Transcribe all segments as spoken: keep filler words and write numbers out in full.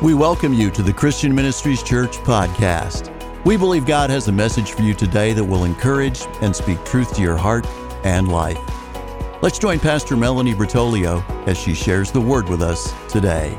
We welcome you to the Christian Ministries Church podcast. We believe God has a message for you today that will encourage and speak truth to your heart and life. Let's join Pastor Melanie Bertolio as she shares the word with us today.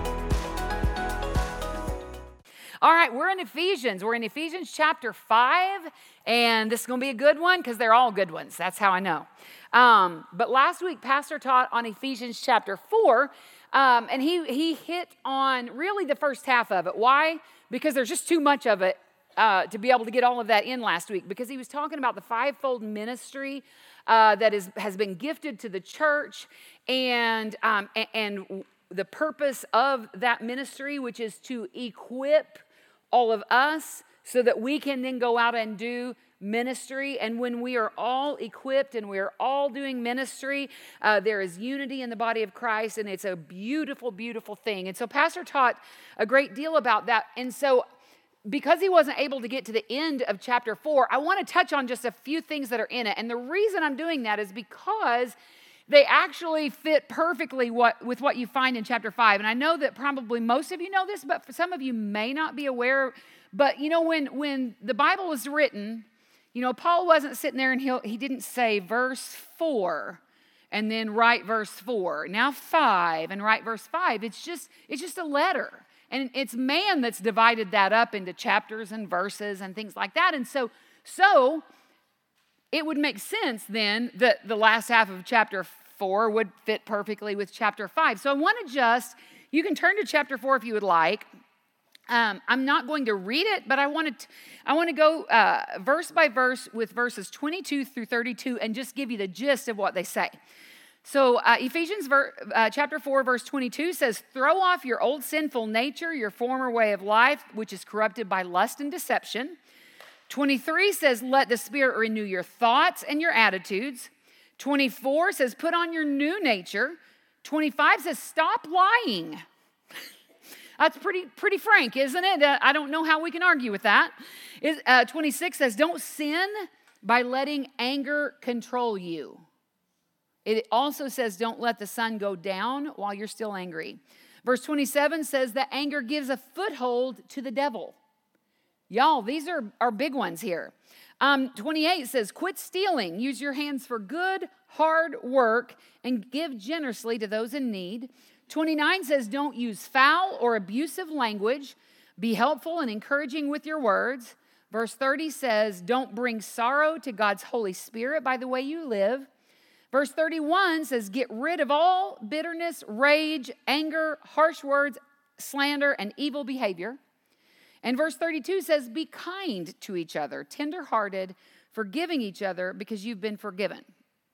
All right, we're in Ephesians. We're in Ephesians chapter five, and this is going to be a good one because they're all good ones. That's how I know. Um, but last week, Pastor taught on Ephesians chapter four, um, and he, he hit on really the first half of it. Why? Because there's just too much of it uh, to be able to get all of that in last week, because he was talking about the fivefold ministry uh, that is has been gifted to the church, and um, and, and the purpose of that ministry, which is to equip all of us so that we can then go out and do ministry. And when we are all equipped and we're all doing ministry, uh, there is unity in the body of Christ, and it's a beautiful, beautiful thing. And so Pastor taught a great deal about that. And so because he wasn't able to get to the end of chapter four, I want to touch on just a few things that are in it. And the reason I'm doing that is because they actually fit perfectly what, with what you find in chapter five. And I know that probably most of you know this, but for some of you may not be aware. But you know, when, when the Bible was written, you know, Paul wasn't sitting there and he he didn't say verse four and then write verse four. Now five and write verse five. It's just it's just a letter. And it's man that's divided that up into chapters and verses and things like that. And so so it would make sense then that the last half of chapter four would fit perfectly with chapter five. So I want to just, you can turn to chapter four if you would like. Um, I'm not going to read it, but I want to I want to go uh, verse by verse with verses twenty-two through thirty-two and just give you the gist of what they say. So uh, Ephesians ver- uh, chapter four, verse twenty-two says, "Throw off your old sinful nature, your former way of life, which is corrupted by lust and deception." twenty-three says, "Let the Spirit renew your thoughts and your attitudes." twenty-four says, "Put on your new nature." twenty-five says, "Stop lying." That's pretty pretty frank, isn't it? Uh, I don't know how we can argue with that. Is, uh, twenty-six says, "Don't sin by letting anger control you." It also says, "Don't let the sun go down while you're still angry." Verse twenty-seven says that anger gives a foothold to the devil. Y'all, these are, are big ones here. Um, twenty-eight says, "Quit stealing. Use your hands for good, hard work, and give generously to those in need." twenty-nine says, "Don't use foul or abusive language. Be helpful and encouraging with your words." Verse thirty says, "Don't bring sorrow to God's Holy Spirit by the way you live." Verse thirty-one says, "Get rid of all bitterness, rage, anger, harsh words, slander, and evil behavior." And verse thirty-two says, "Be kind to each other, tenderhearted, forgiving each other because you've been forgiven."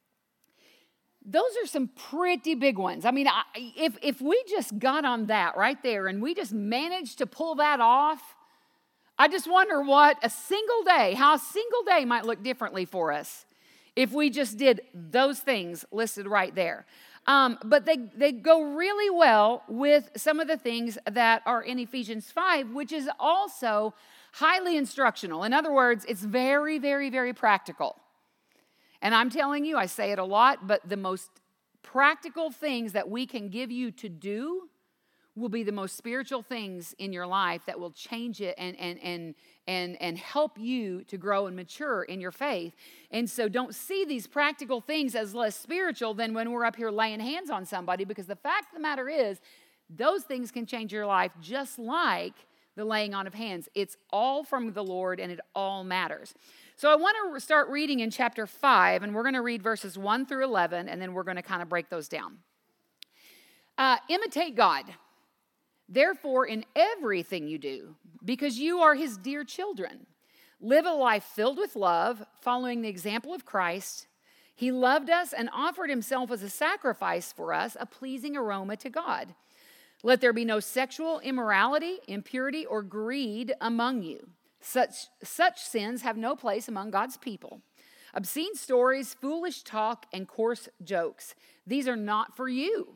Those are some pretty big ones. I mean, I, if, if we just got on that right there and we just managed to pull that off, I just wonder what a single day, how a single day might look differently for us if we just did those things listed right there. Um, but they, they go really well with some of the things that are in Ephesians five, which is also highly instructional. In other words, it's very, very, very practical. And I'm telling you, I say it a lot, but the most practical things that we can give you to do will be the most spiritual things in your life that will change it and and and and and help you to grow and mature in your faith. And so don't see these practical things as less spiritual than when we're up here laying hands on somebody, because the fact of the matter is, those things can change your life just like the laying on of hands. It's all from the Lord, and it all matters. So I want to start reading in chapter five, and we're going to read verses one through eleven, and then we're going to kind of break those down. Uh, imitate God, therefore, in everything you do, because you are his dear children. Live a life filled with love, following the example of Christ. He loved us and offered himself as a sacrifice for us, a pleasing aroma to God. Let there be no sexual immorality, impurity, or greed among you. Such, such sins have no place among God's people. Obscene stories, foolish talk, and coarse jokes, these are not for you.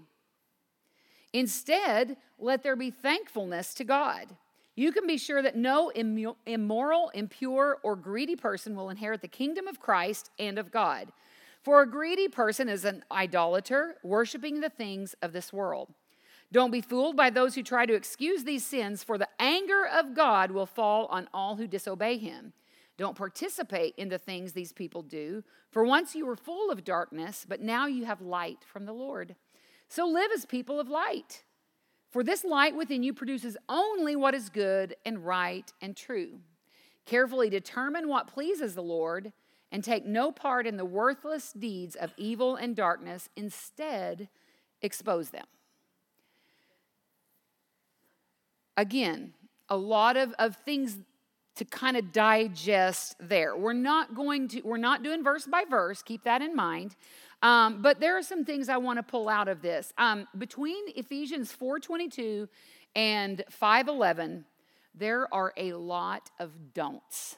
Instead, let there be thankfulness to God. You can be sure that no immoral, impure, or greedy person will inherit the kingdom of Christ and of God. For a greedy person is an idolater, worshiping the things of this world. Don't be fooled by those who try to excuse these sins, for the anger of God will fall on all who disobey him. Don't participate in the things these people do, for once you were full of darkness, but now you have light from the Lord. So live as people of light, for this light within you produces only what is good and right and true. Carefully determine what pleases the Lord, and take no part in the worthless deeds of evil and darkness. Instead, expose them. Again, a lot of, of things to kind of digest there. We're not going to, we're not doing verse by verse. Keep that in mind. Um, but there are some things I want to pull out of this. Um, between Ephesians four twenty-two and five eleven, there are a lot of don'ts.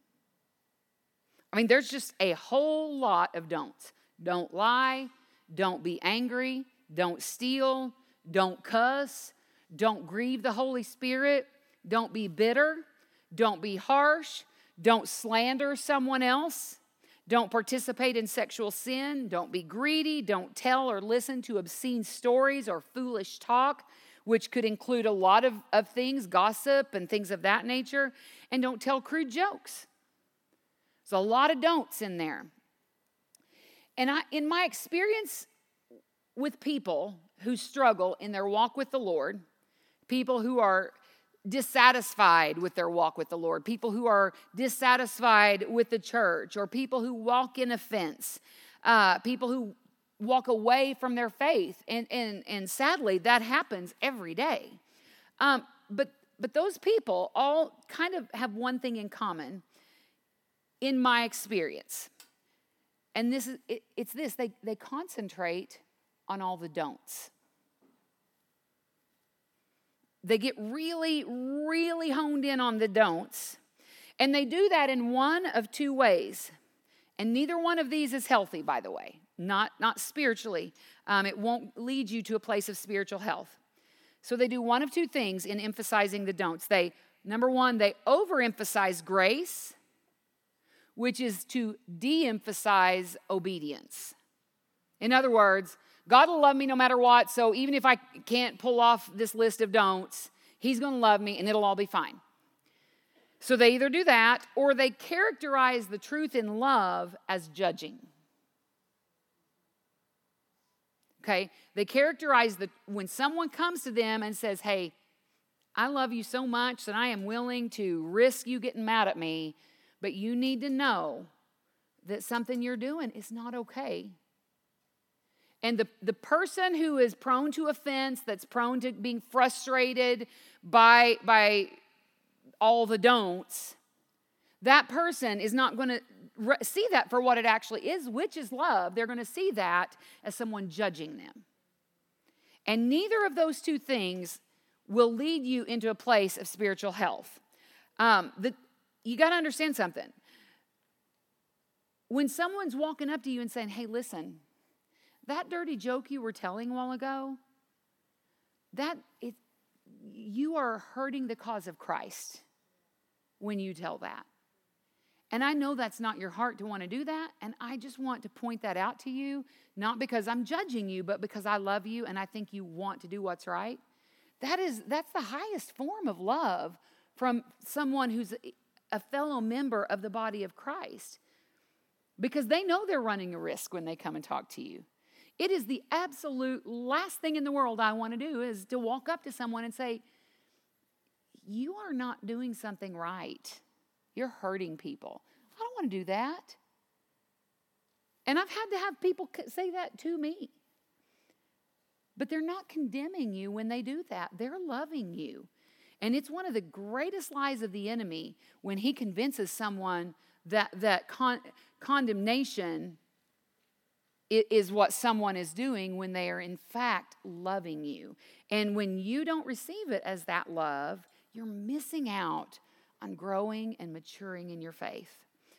I mean, there's just a whole lot of don'ts. Don't lie. Don't be angry. Don't steal. Don't cuss. Don't grieve the Holy Spirit. Don't be bitter. Don't be harsh. Don't slander someone else. Don't participate in sexual sin. Don't be greedy. Don't tell or listen to obscene stories or foolish talk, which could include a lot of, of things, gossip and things of that nature. And don't tell crude jokes. There's a lot of don'ts in there. And I, in my experience with people who struggle in their walk with the Lord, people who are dissatisfied with their walk with the Lord, people who are dissatisfied with the church, or people who walk in offense, uh, people who walk away from their faith. And, and, and sadly, that happens every day. Um, but, but those people all kind of have one thing in common in my experience. And this is it, it's this, they, they concentrate on all the don'ts. They get really, really honed in on the don'ts. And they do that in one of two ways. And neither one of these is healthy, by the way. Not, not spiritually. Um, it won't lead you to a place of spiritual health. So they do one of two things in emphasizing the don'ts. They, number one, they overemphasize grace, which is to de-emphasize obedience. In other words, God will love me no matter what, so even if I can't pull off this list of don'ts, he's going to love me and it'll all be fine. So they either do that, or they characterize the truth in love as judging. Okay? They characterize the when someone comes to them and says, hey, I love you so much that I am willing to risk you getting mad at me, but you need to know that something you're doing is not okay. And the, the person who is prone to offense, that's prone to being frustrated by, by all the don'ts, that person is not going to re- see that for what it actually is, which is love. They're going to see that as someone judging them. And neither of those two things will lead you into a place of spiritual health. Um, the, you got to understand something. When someone's walking up to you and saying, hey, listen, that dirty joke you were telling a while ago, that it, you are hurting the cause of Christ when you tell that. And I know that's not your heart to want to do that, and I just want to point that out to you, not because I'm judging you, but because I love you and I think you want to do what's right. That is, that's the highest form of love from someone who's a fellow member of the body of Christ, because they know they're running a risk when they come and talk to you. It is the absolute last thing in the world I want to do is to walk up to someone and say, you are not doing something right. You're hurting people. I don't want to do that. And I've had to have people say that to me. But they're not condemning you when they do that. They're loving you. And it's one of the greatest lies of the enemy when he convinces someone that, that con- condemnation is what someone is doing when they are in fact loving you. And when you don't receive it as that love, you're missing out on growing and maturing in your faith.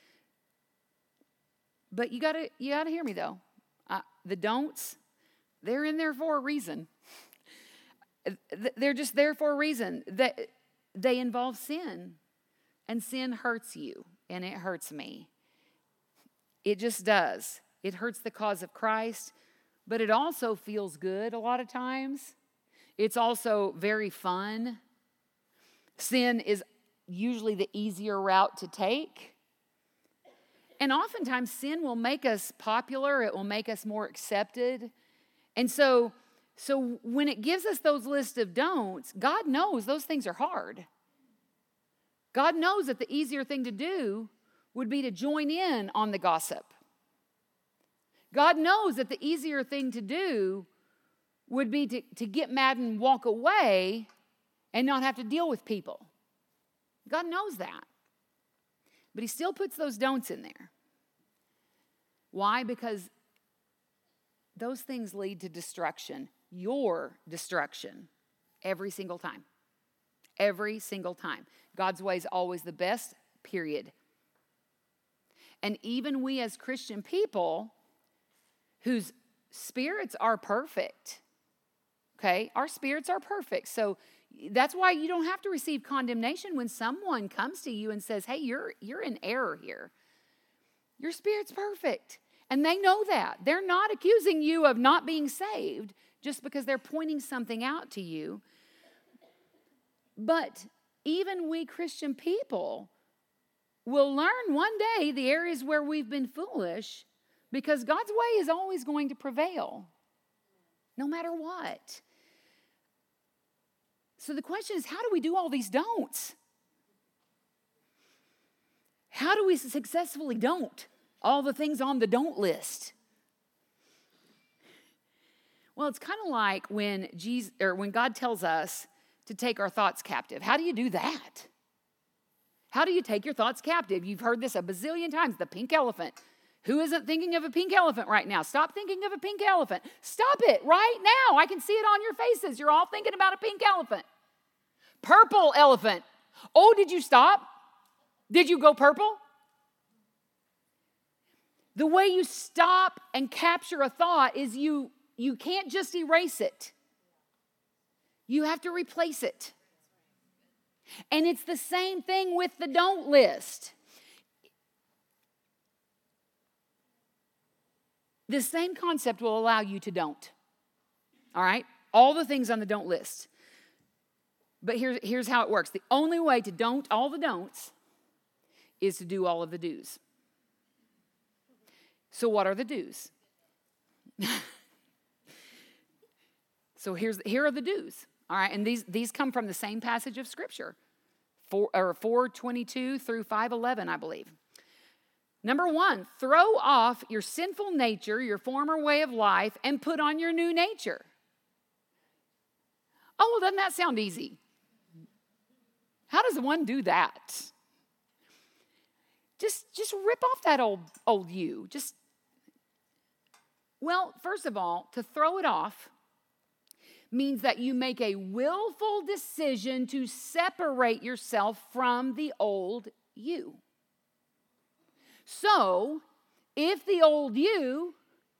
But you gotta you gotta hear me though. Uh, the don'ts, they're in there for a reason. They're just there for a reason. They, they involve sin, and sin hurts you, and it hurts me. It just does. It hurts the cause of Christ, but it also feels good a lot of times. It's also very fun. Sin is usually the easier route to take. And oftentimes sin will make us popular. It will make us more accepted. And so, so when it gives us those lists of don'ts, God knows those things are hard. God knows that the easier thing to do would be to join in on the gossip. God knows that the easier thing to do would be to, to get mad and walk away and not have to deal with people. God knows that. But he still puts those don'ts in there. Why? Because those things lead to destruction. Your destruction. Every single time. Every single time. God's way is always the best, period. And even we as Christian people whose spirits are perfect, okay? Our spirits are perfect. So that's why you don't have to receive condemnation when someone comes to you and says, hey, you're, you're in error here. Your spirit's perfect. And they know that. They're not accusing you of not being saved just because they're pointing something out to you. But even we Christian people will learn one day the areas where we've been foolish, because God's way is always going to prevail, no matter what. So the question is, how do we do all these don'ts? How do we successfully don't all the things on the don't list? Well, it's kind of like when Jesus, or when God tells us to take our thoughts captive. How do you do that? How do you take your thoughts captive? You've heard this a bazillion times, the pink elephant. Who isn't thinking of a pink elephant right now? Stop thinking of a pink elephant. Stop it right now. I can see it on your faces. You're all thinking about a pink elephant. Purple elephant. Oh, did you stop? Did you go purple? The way you stop and capture a thought is you, you can't just erase it. You have to replace it. And it's the same thing with the don't list. The same concept will allow you to don't. All right? All the things on the don't list. But here, here's how it works. The only way to don't all the don'ts is to do all of the do's. So what are the do's? So here's here are the do's. All right, and these, these come from the same passage of Scripture. Four, or four twenty-two through five eleven, I believe. Number one, throw off your sinful nature, your former way of life, and put on your new nature. Oh, well, doesn't that sound easy? How does one do that? Just, just rip off that old, old you. Just, well, first of all, to throw it off means that you make a willful decision to separate yourself from the old you. So, if the old you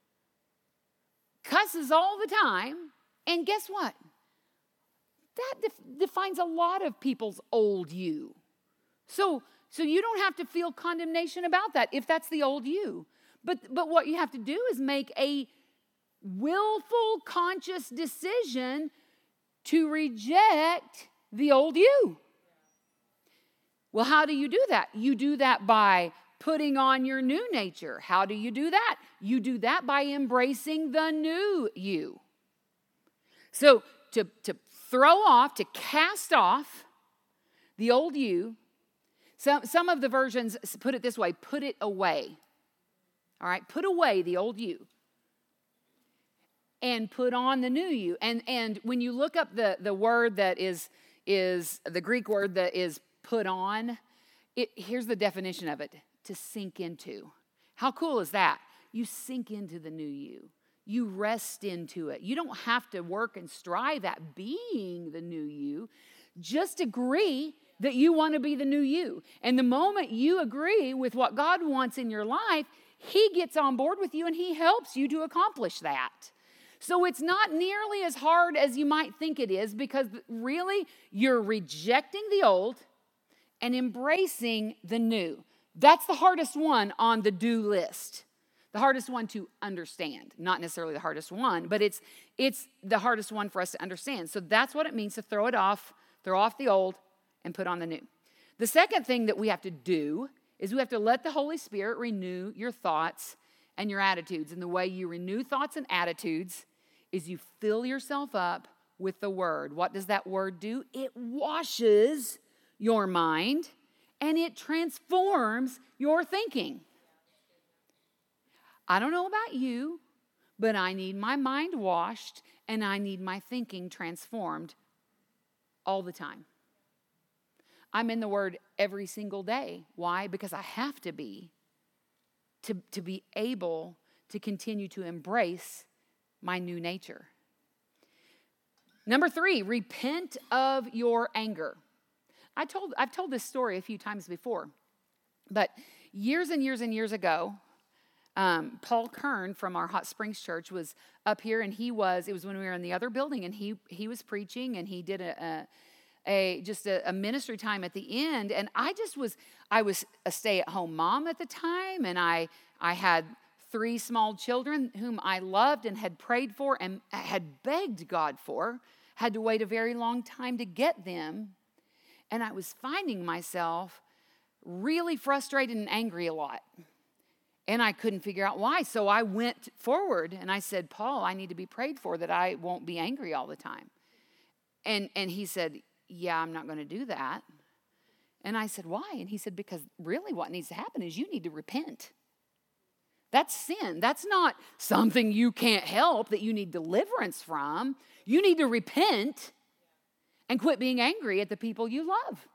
cusses all the time, and guess what? That def- defines a lot of people's old you. So, so you don't have to feel condemnation about that if that's the old you. But, but what you have to do is make a willful, conscious decision to reject the old you. Well, how do you do that? You do that by putting on your new nature. How do you do that? You do that by embracing the new you. So to, to throw off, to cast off the old you, some, some of the versions put it this way, put it away. All right, put away the old you and put on the new you. And, and when you look up the, the word that is, is the Greek word that is put on, it, here's the definition of it. To sink into. How cool is that? You sink into the new you. You rest into it. You don't have to work and strive at being the new you. Just agree that you want to be the new you. And the moment you agree with what God wants in your life, He gets on board with you and He helps you to accomplish that. So it's not nearly as hard as you might think it is, because really you're rejecting the old and embracing the new. That's the hardest one on the do list. the hardest one to understand. Not necessarily the hardest one, but it's it's the hardest one for us to understand. So that's what it means to throw it off, throw off the old and put on the new. The second thing that we have to do is we have to let the Holy Spirit renew your thoughts and your attitudes. And the way you renew thoughts and attitudes is you fill yourself up with the Word. What does that Word do? It washes your mind and it transforms your thinking. I don't know about you, but I need my mind washed and I need my thinking transformed all the time. I'm in the Word every single day. Why? Because I have to be to, to be able to continue to embrace my new nature. Number three, repent of your anger. I told, I've told this story a few times before, but years and years and years ago, Um, Paul Kern from our Hot Springs Church was up here, and he was, it was when we were in the other building, and he he was preaching, and he did a, a, a just a, a ministry time at the end, and I just was, I was a stay-at-home mom at the time, and I I had three small children whom I loved and had prayed for and had begged God for, had to wait a very long time to get them, and I was finding myself really frustrated and angry a lot. And I couldn't figure out why. So I went forward and I said, Paul, I need to be prayed for that I won't be angry all the time. And and he said, yeah, I'm not going to do that. And I said, why? And he said, because really what needs to happen is you need to repent. That's sin. That's not something you can't help that you need deliverance from. You need to repent and quit being angry at the people you love.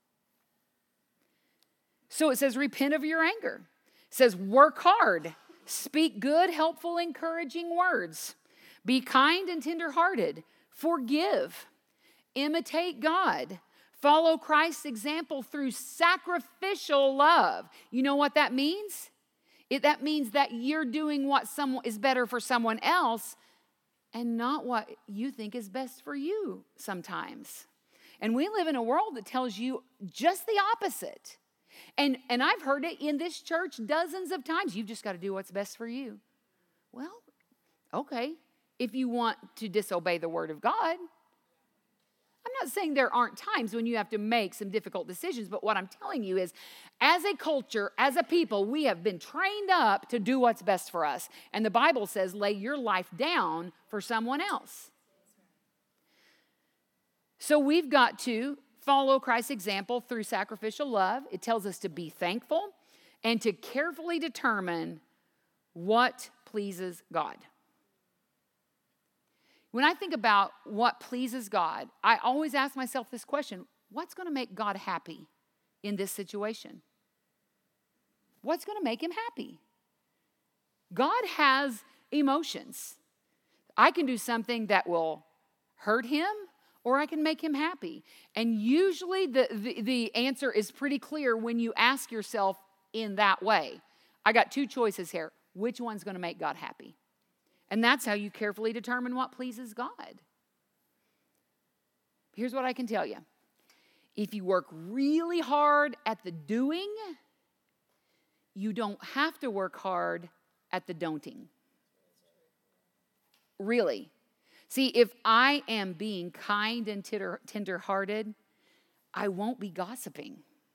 So it says, repent of your anger. It says, work hard, speak good, helpful, encouraging words, be kind and tenderhearted, forgive, imitate God, follow Christ's example through sacrificial love. You know what that means? It, that means that you're doing what someone is better for someone else and not what you think is best for you sometimes. And we live in a world that tells you just the opposite. And and I've heard it in this church dozens of times. You've just got to do what's best for you. Well, okay, if you want to disobey the word of God. I'm not saying there aren't times when you have to make some difficult decisions, but what I'm telling you is, as a culture, as a people, we have been trained up to do what's best for us. And the Bible says, lay your life down for someone else. So we've got to follow Christ's example through sacrificial love. It tells us to be thankful and to carefully determine what pleases God. When I think about what pleases God, I always ask myself this question: what's going to make God happy in this situation? What's going to make him happy? God has emotions. I can do something that will hurt him, or I can make him happy. And usually the, the, the answer is pretty clear when you ask yourself in that way. I got two choices here. Which one's going to make God happy? And that's how you carefully determine what pleases God. Here's what I can tell you. If you work really hard at the doing, you don't have to work hard at the don'ting. Really. See, if I am being kind and tender, tender-hearted, I won't be gossiping.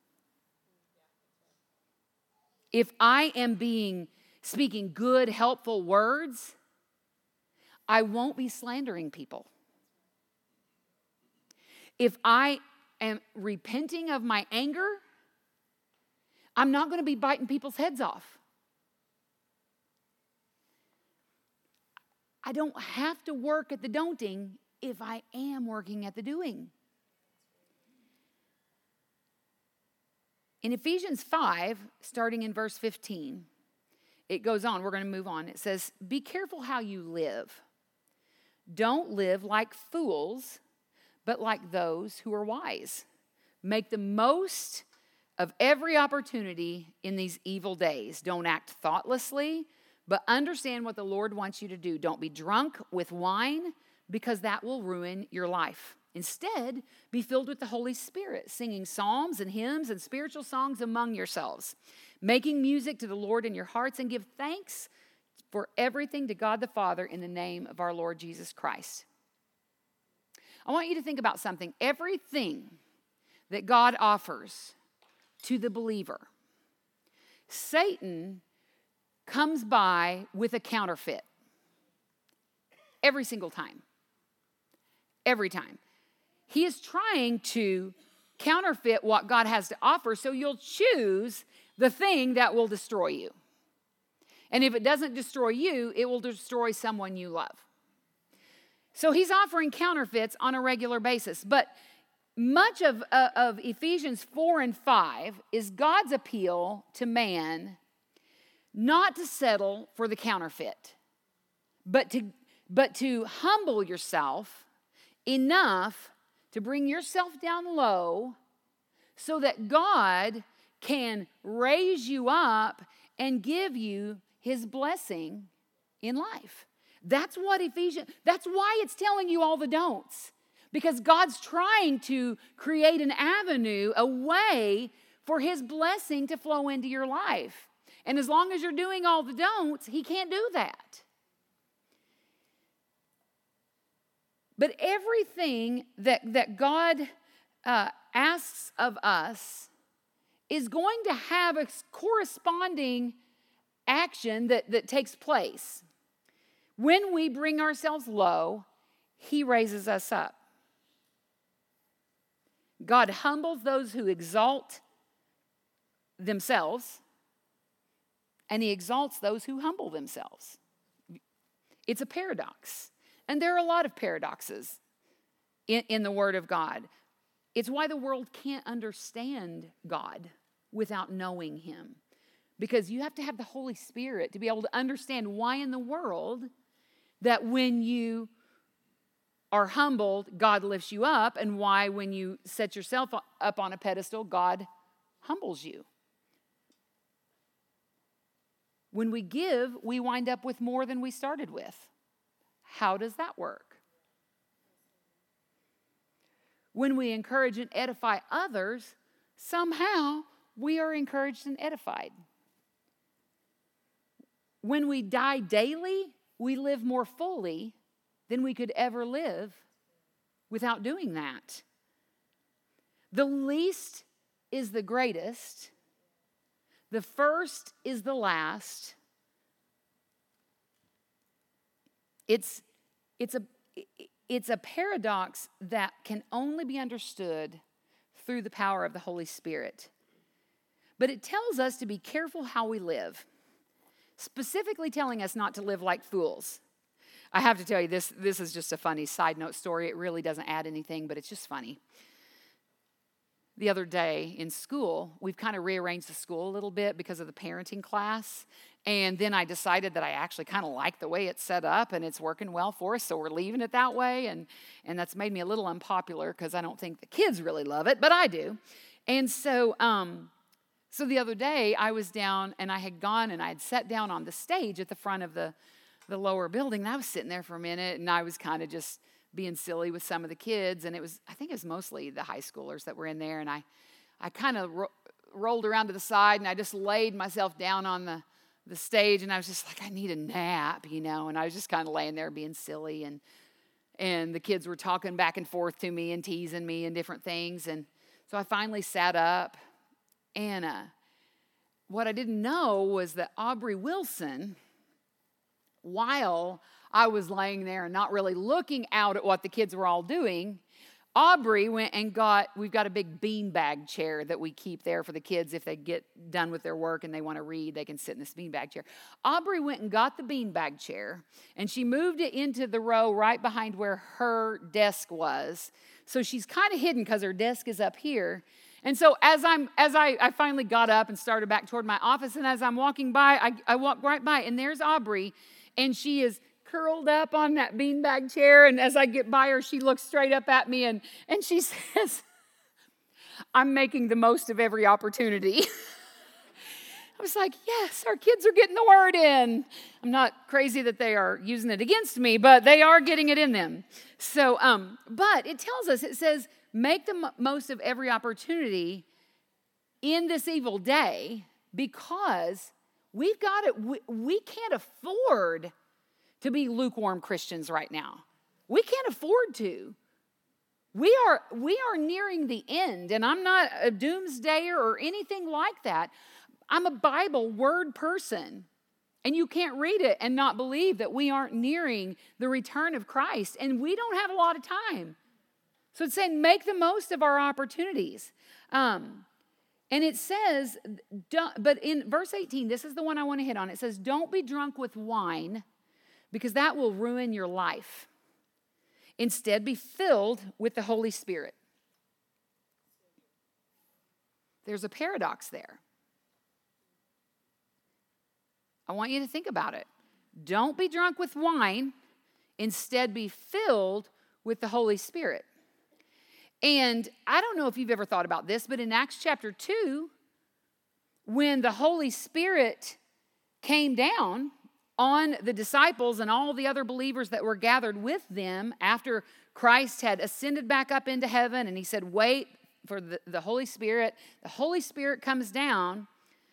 If I am being speaking good, helpful words, I won't be slandering people. If I am repenting of my anger, I'm not going to be biting people's heads off. I don't have to work at the don'ting if I am working at the doing. In Ephesians five, starting in verse fifteen, it goes on. We're going to move on. It says, be careful how you live. Don't live like fools, but like those who are wise. Make the most of every opportunity in these evil days. Don't act thoughtlessly, but understand what the Lord wants you to do. Don't be drunk with wine, because that will ruin your life. Instead, be filled with the Holy Spirit, singing psalms and hymns and spiritual songs among yourselves, making music to the Lord in your hearts, and give thanks for everything to God the Father in the name of our Lord Jesus Christ. I want you to think about something. Everything that God offers to the believer, Satan comes by with a counterfeit. Every single time. Every time. He is trying to counterfeit what God has to offer, so you'll choose the thing that will destroy you. And if it doesn't destroy you, it will destroy someone you love. So he's offering counterfeits on a regular basis. But much of, uh, of Ephesians four and five is God's appeal to man not to settle for the counterfeit, but to, but to humble yourself enough to bring yourself down low so that God can raise you up and give you his blessing in life. That's what Ephesians, that's why it's telling you all the don'ts. Because God's trying to create an avenue, a way for his blessing to flow into your life. And as long as you're doing all the don'ts, he can't do that. But everything that, that God uh, asks of us is going to have a corresponding action that, that takes place. When we bring ourselves low, he raises us up. God humbles those who exalt themselves, and he exalts those who humble themselves. It's a paradox. And there are a lot of paradoxes in, in the Word of God. It's why the world can't understand God without knowing him. Because you have to have the Holy Spirit to be able to understand why in the world that when you are humbled, God lifts you up, and why when you set yourself up on a pedestal, God humbles you. When we give, we wind up with more than we started with. How does that work? When we encourage and edify others, somehow we are encouraged and edified. When we die daily, we live more fully than we could ever live without doing that. The least is the greatest. The first is the last. It's, it's, a, it's a paradox that can only be understood through the power of the Holy Spirit. But it tells us to be careful how we live, specifically telling us not to live like fools. I have to tell you, this, this is just a funny side note story. It really doesn't add anything, but it's just funny. The other day in school, we've kind of rearranged the school a little bit because of the parenting class. And then I decided that I actually kind of like the way it's set up and it's working well for us, so we're leaving it that way. And, and that's made me a little unpopular because I don't think the kids really love it, but I do. And so, um, so the other day I was down and I had gone and I had sat down on the stage at the front of the, the lower building. And I was sitting there for a minute and I was kind of just being silly with some of the kids, and it was, I think it was mostly the high schoolers that were in there, and I, I kind of ro- rolled around to the side, and I just laid myself down on the, the stage, and I was just like, I need a nap, you know, and I was just kind of laying there being silly, and and the kids were talking back and forth to me and teasing me and different things, and so I finally sat up, and uh, what I didn't know was that Aubrey Wilson, while I was laying there and not really looking out at what the kids were all doing, Aubrey went and got, we've got a big beanbag chair that we keep there for the kids if they get done with their work and they want to read, they can sit in this beanbag chair. Aubrey went and got the beanbag chair, and she moved it into the row right behind where her desk was. So she's kind of hidden because her desk is up here. And so as I'm, as I, I finally got up and started back toward my office, and as I'm walking by, I, I walk right by, and there's Aubrey, and she is curled up on that beanbag chair, and as I get by her, she looks straight up at me, and, and she says, I'm making the most of every opportunity. I was like, yes, our kids are getting the word in. I'm not crazy that they are using it against me, but they are getting it in them. So, um, but it tells us, it says, make the m- most of every opportunity in this evil day, because we've got it. We, we can't afford to be lukewarm Christians right now. We can't afford to. We are, we are nearing the end, and I'm not a doomsdayer or anything like that. I'm a Bible word person, and you can't read it and not believe that we aren't nearing the return of Christ, and we don't have a lot of time. So it's saying make the most of our opportunities. Um, and it says, but in verse eighteen, this is the one I want to hit on. It says, don't be drunk with wine, because that will ruin your life. Instead, be filled with the Holy Spirit. There's a paradox there. I want you to think about it. Don't be drunk with wine. Instead, be filled with the Holy Spirit. And I don't know if you've ever thought about this, but in Acts chapter two, when the Holy Spirit came down on the disciples and all the other believers that were gathered with them after Christ had ascended back up into heaven, and he said, wait for the, the Holy Spirit. The Holy Spirit comes down.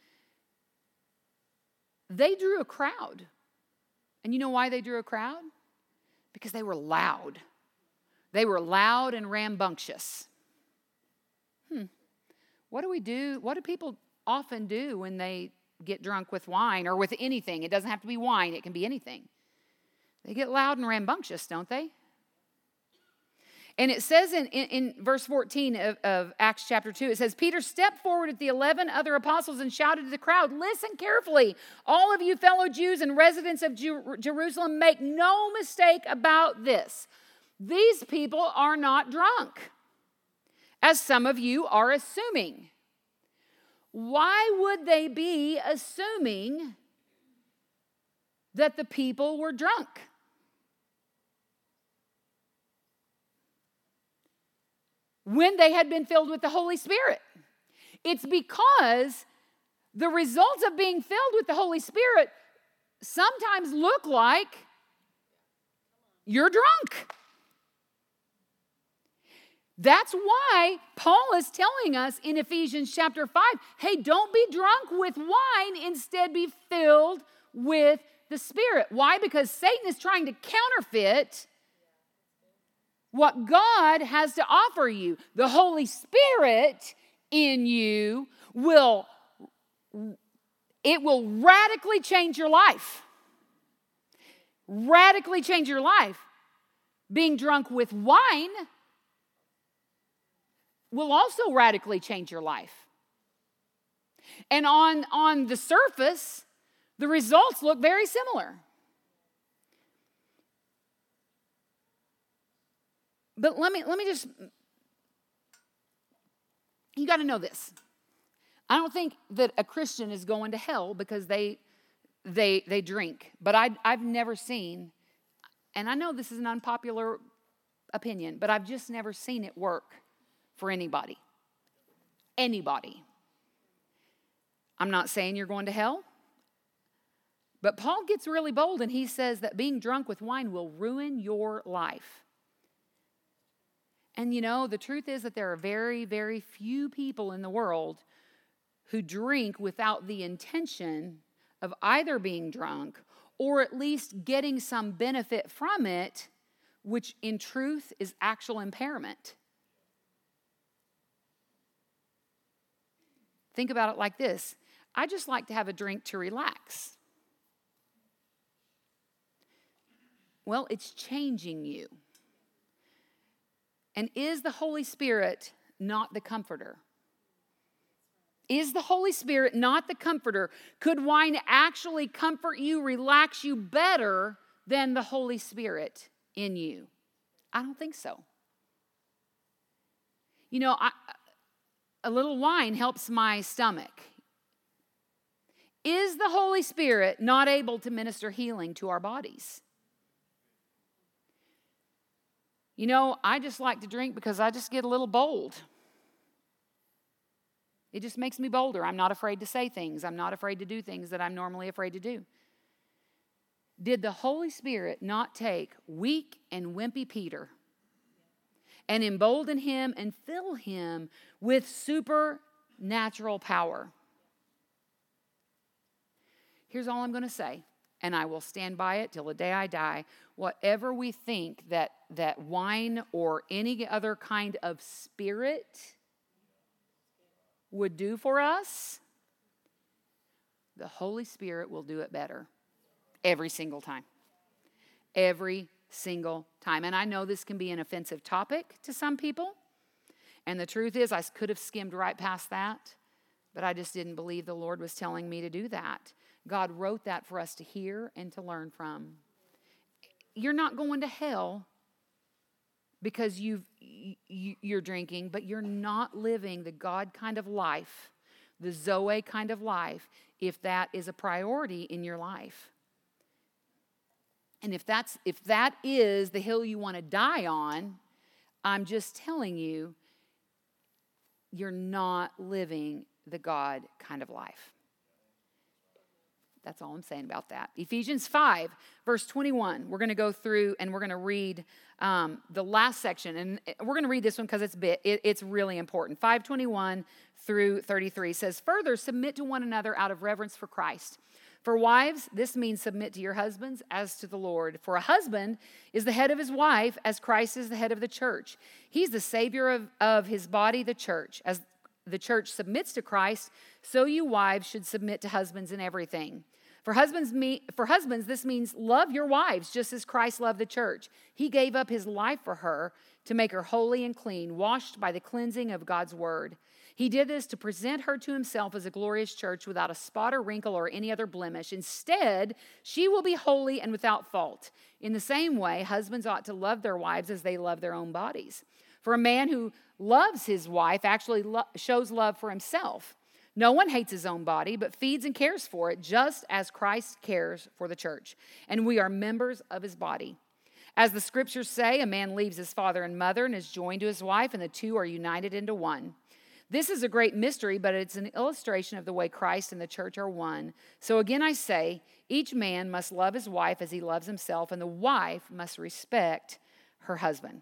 They drew a crowd. And you know why they drew a crowd? Because they were loud. They were loud and rambunctious. Hmm. What do we do? What do people often do when they get drunk with wine or with anything? It doesn't have to be wine. It can be anything. They get loud and rambunctious, don't they? And it says in, in, in verse fourteen of, of Acts chapter two, it says, Peter stepped forward with the eleven other apostles and shouted to the crowd, listen carefully, all of you fellow Jews and residents of Jer- Jerusalem, make no mistake about this. These people are not drunk, as some of you are assuming. Why would they be assuming that the people were drunk? When they had been filled with the Holy Spirit. It's because the results of being filled with the Holy Spirit sometimes look like you're drunk. That's why Paul is telling us in Ephesians chapter five, hey, don't be drunk with wine, instead be filled with the Spirit. Why? Because Satan is trying to counterfeit what God has to offer you. The Holy Spirit in you will, it will radically change your life. Radically change your life. Being drunk with wine will also radically change your life. And on, on the surface, the results look very similar. But let me let me just, you got to know this. I don't think that a Christian is going to hell because they they they drink. But I I've never seen, and I know this is an unpopular opinion, but I've just never seen it work for anybody. Anybody. I'm not saying you're going to hell. But Paul gets really bold and he says that being drunk with wine will ruin your life. And you know, the truth is that there are very, very few people in the world who drink without the intention of either being drunk or at least getting some benefit from it, which in truth is actual impairment. Think about it like this. I just like to have a drink to relax. Well, it's changing you. And is the Holy Spirit not the comforter? Is the Holy Spirit not the comforter? Could wine actually comfort you, relax you better than the Holy Spirit in you? I don't think so. You know, I, a little wine helps my stomach. Is the Holy Spirit not able to minister healing to our bodies? You know, I just like to drink because I just get a little bold. It just makes me bolder. I'm not afraid to say things. I'm not afraid to do things that I'm normally afraid to do. Did the Holy Spirit not take weak and wimpy Peter and embolden him and fill him with supernatural power? Here's all I'm going to say, and I will stand by it till the day I die. Whatever we think that, that wine or any other kind of spirit would do for us, the Holy Spirit will do it better every single time. Every single time. And I know this can be an offensive topic to some people. And the truth is, I could have skimmed right past that, but I just didn't believe the Lord was telling me to do that. God wrote that for us to hear and to learn from. You're not going to hell because you've, you, you're drinking, but you're not living the God kind of life, the Zoe kind of life, if that is a priority in your life. And if that's if that is the hill you want to die on, I'm just telling you, you're not living the God kind of life. That's all I'm saying about that. Ephesians five, verse twenty-one. We're going to go through and we're going to read um, the last section. And we're going to read this one because it's bit, it, it's really important. five twenty-one through thirty-three says, "Further, submit to one another out of reverence for Christ. For wives, this means submit to your husbands as to the Lord. For a husband is the head of his wife, as Christ is the head of the church. He's the Savior of, of his body, the church. As the church submits to Christ, so you wives should submit to husbands in everything. For husbands, me, for husbands, this means love your wives just as Christ loved the church. He gave up his life for her to make her holy and clean, washed by the cleansing of God's word. He did this to present her to himself as a glorious church without a spot or wrinkle or any other blemish. Instead, she will be holy and without fault. In the same way, husbands ought to love their wives as they love their own bodies. For a man who loves his wife actually lo- shows love for himself. No one hates his own body, but feeds and cares for it, just as Christ cares for the church. And we are members of his body. As the scriptures say, a man leaves his father and mother and is joined to his wife, and the two are united into one. This is a great mystery, but it's an illustration of the way Christ and the church are one. So again I say, each man must love his wife as he loves himself, and the wife must respect her husband."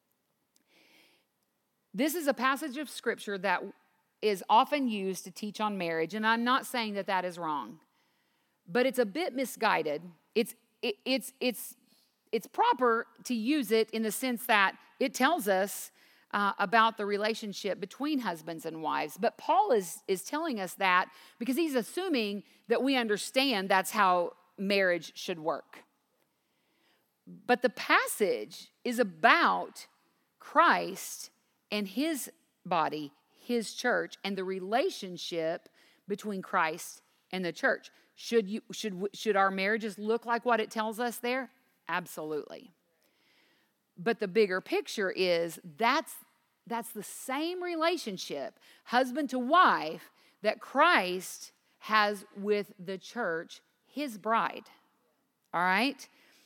This is a passage of scripture that is often used to teach on marriage, and I'm not saying that that is wrong, but it's a bit misguided. It's it, it's it's it's proper to use it in the sense that it tells us Uh, about the relationship between husbands and wives. But Paul is, is telling us that because he's assuming that we understand that's how marriage should work. But the passage is about Christ and his body, his church, and the relationship between Christ and the church. Should you should should our marriages look like what it tells us there? Absolutely. But the bigger picture is that's, that's the same relationship, husband to wife, that Christ has with the church, his bride. All right?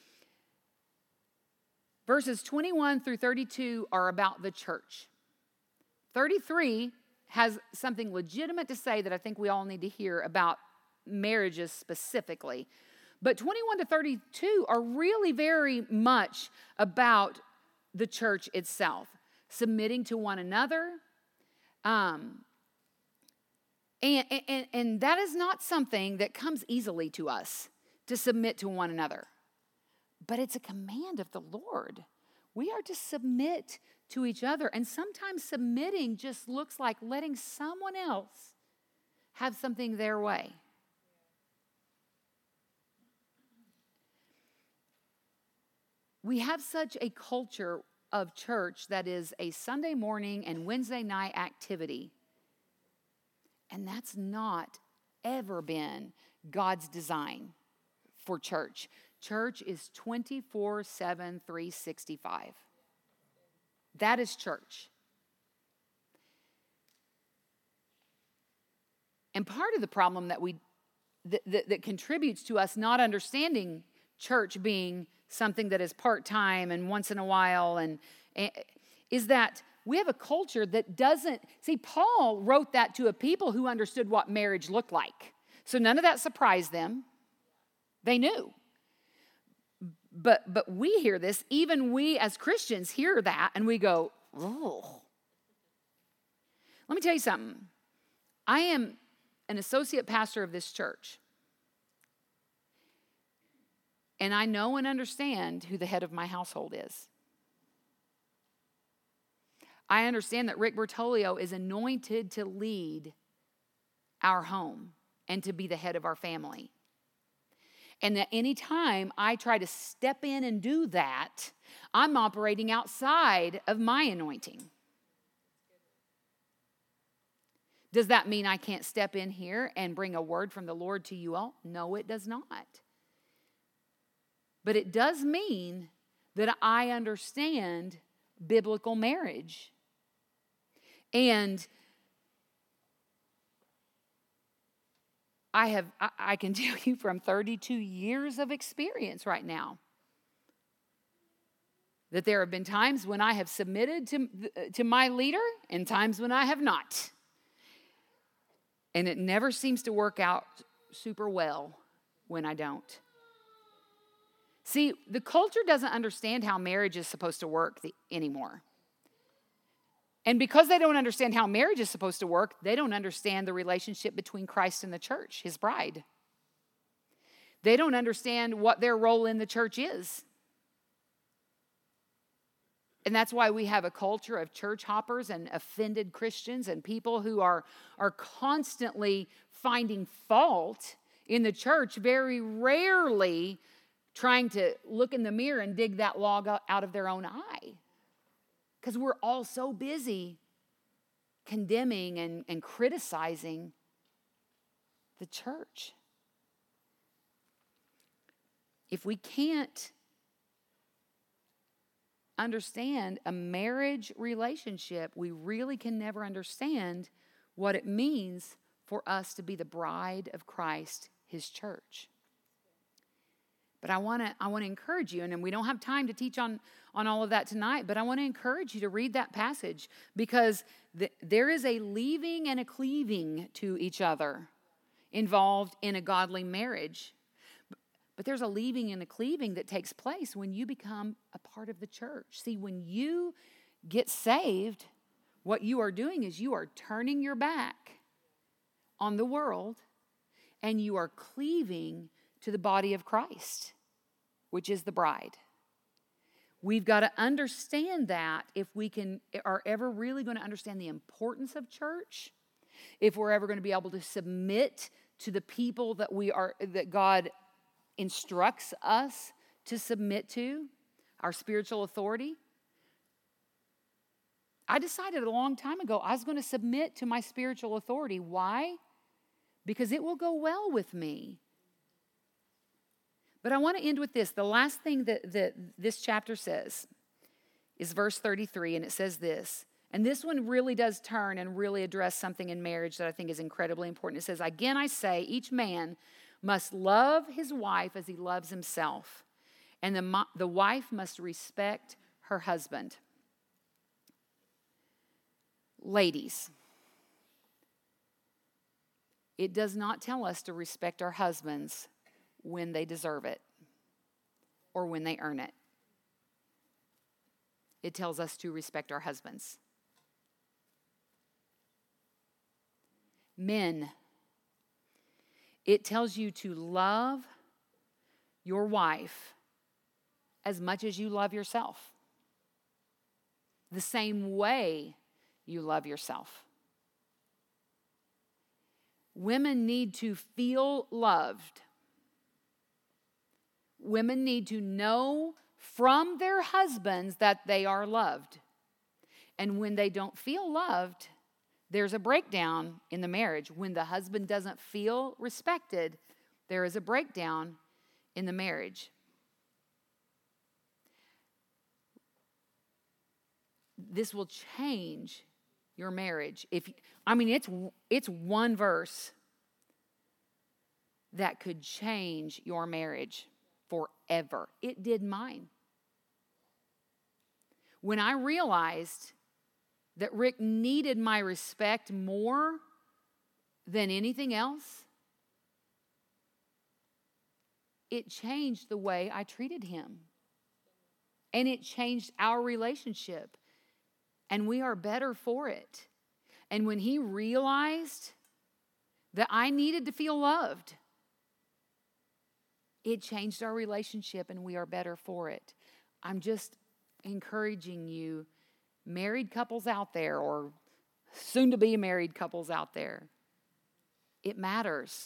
Verses twenty-one through thirty-two are about the church. thirty-three has something legitimate to say that I think we all need to hear about marriages specifically. But twenty-one to thirty-two are really very much about the church itself, submitting to one another. Um, and, and, and that is not something that comes easily to us, to submit to one another. But it's a command of the Lord. We are to submit to each other. And sometimes submitting just looks like letting someone else have something their way. We have such a culture of church that is a Sunday morning and Wednesday night activity. And that's not ever been God's design for church. Church is twenty-four seven, three sixty-five. That is church. And part of the problem that we that, that, that contributes to us not understanding church being something that is part-time and once in a while and, and is that we have a culture that doesn't, see, Paul wrote that to a people who understood what marriage looked like. So none of that surprised them. They knew. But, but we hear this, even we as Christians hear that, and we go, oh. Let me tell you something. I am an associate pastor of this church. And I know and understand who the head of my household is. I understand that Rick Bertolio is anointed to lead our home and to be the head of our family. And that any time I try to step in and do that, I'm operating outside of my anointing. Does that mean I can't step in here and bring a word from the Lord to you all? No, it does not. But it does mean that I understand biblical marriage. And I have, I can tell you from thirty-two years of experience right now, that there have been times when I have submitted to, to my leader and times when I have not. And it never seems to work out super well when I don't. See, the culture doesn't understand how marriage is supposed to work the, anymore. And because they don't understand how marriage is supposed to work, they don't understand the relationship between Christ and the church, his bride. They don't understand what their role in the church is. And that's why we have a culture of church hoppers and offended Christians and people who are, are constantly finding fault in the church, very rarely trying to look in the mirror and dig that log out of their own eye. Because we're all so busy condemning and, and criticizing the church. If we can't understand a marriage relationship, we really can never understand what it means for us to be the bride of Christ, his church. But I want to I want to encourage you, and we don't have time to teach on, on all of that tonight, but I want to encourage you to read that passage because th- there is a leaving and a cleaving to each other involved in a godly marriage. But there's a leaving and a cleaving that takes place when you become a part of the church. See, when you get saved, what you are doing is you are turning your back on the world and you are cleaving to the body of Christ, which is the bride. We've got to understand that if we can are ever really going to understand the importance of church, if we're ever going to be able to submit to the people that we are that God instructs us to submit to, our spiritual authority. I decided a long time ago I was going to submit to my spiritual authority. Why? Because it will go well with me. But I want to end with this. The last thing that, that this chapter says is verse thirty-three, and it says this. And this one really does turn and really address something in marriage that I think is incredibly important. It says, again, I say, each man must love his wife as he loves himself, and the, the wife must respect her husband. Ladies, it does not tell us to respect our husbands when they deserve it or when they earn it. It tells us to respect our husbands. Men, it tells you to love your wife as much as you love yourself. The same way you love yourself. Women need to feel loved. Women need to know from their husbands that they are loved. And when they don't feel loved, there's a breakdown in the marriage. When the husband doesn't feel respected, there is a breakdown in the marriage. This will change your marriage. If I mean, it's it's one verse that could change your marriage forever. It did mine. When I realized that Rick needed my respect more than anything else, it changed the way I treated him. And it changed our relationship. And we are better for it. And when he realized that I needed to feel loved, it changed our relationship and we are better for it. I'm just encouraging you, married couples out there or soon to be married couples out there. It matters.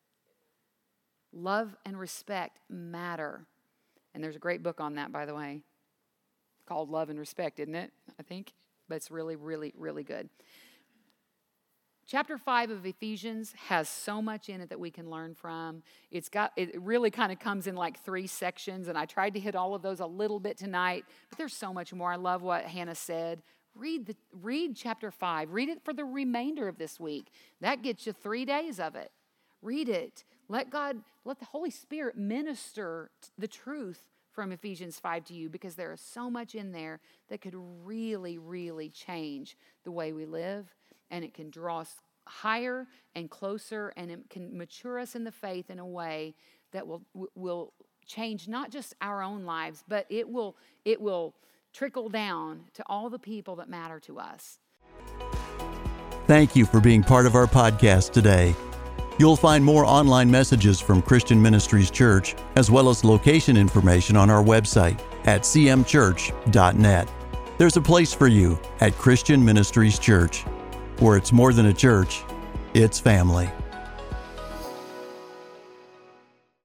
Love and respect matter. And there's a great book on that, by the way, called Love and Respect, isn't it? I think. But it's really, really, really good. Chapter five of Ephesians has so much in it that we can learn from. It's got, it really kind of comes in like three sections, and I tried to hit all of those a little bit tonight, but there's so much more. I love what Hannah said. Read the read chapter five. Read it for the remainder of this week. That gets you three days of it. Read it. Let God, let the Holy Spirit minister the truth from Ephesians five to you, because there is so much in there that could really, really change the way we live, and it can draw us higher and closer, and it can mature us in the faith in a way that will will change not just our own lives, but it will it will trickle down to all the people that matter to us. Thank you for being part of our podcast today. You'll find more online messages from Christian Ministries Church, as well as location information on our website at c m church dot net. There's a place for you at Christian Ministries Church, where it's more than a church, it's family.